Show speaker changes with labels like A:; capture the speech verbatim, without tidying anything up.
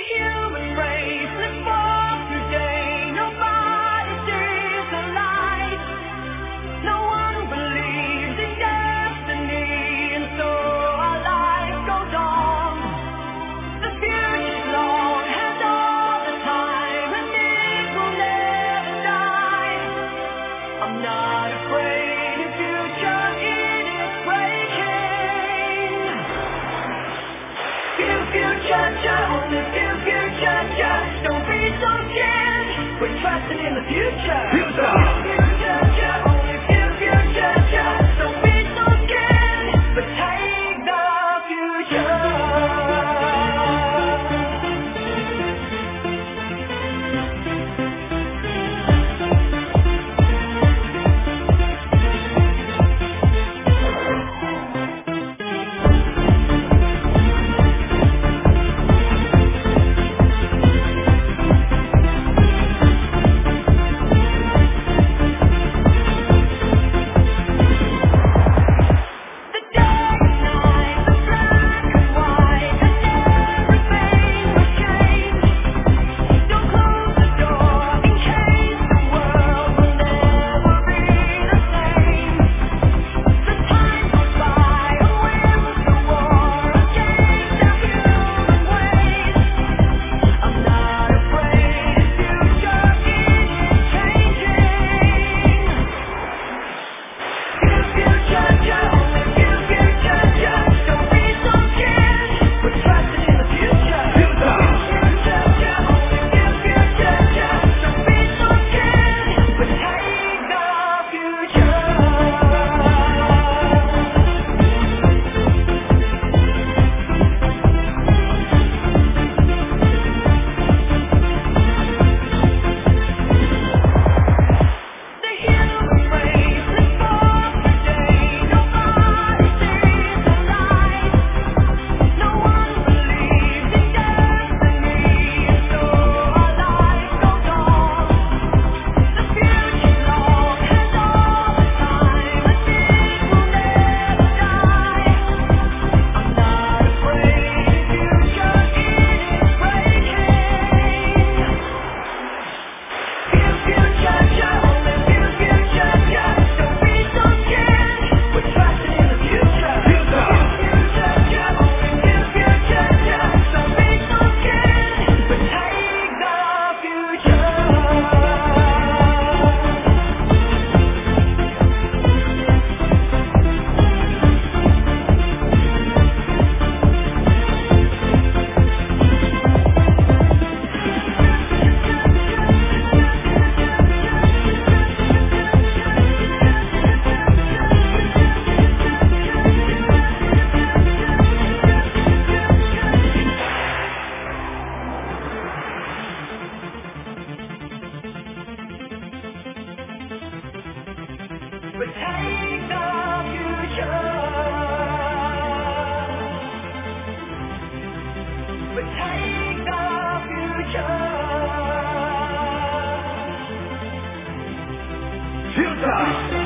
A: human race lives for today. Nobody sees the light. No one believes in destiny, and so our life goes on. The future's long, has all the time, and it will never die. I'm not afraid the future it is breaking. Few future, only few future, don't be so scared. We're trusting in the future. Future. Few future, only few future, don't be so scared. But take the future. But take the future. But take the future. Future.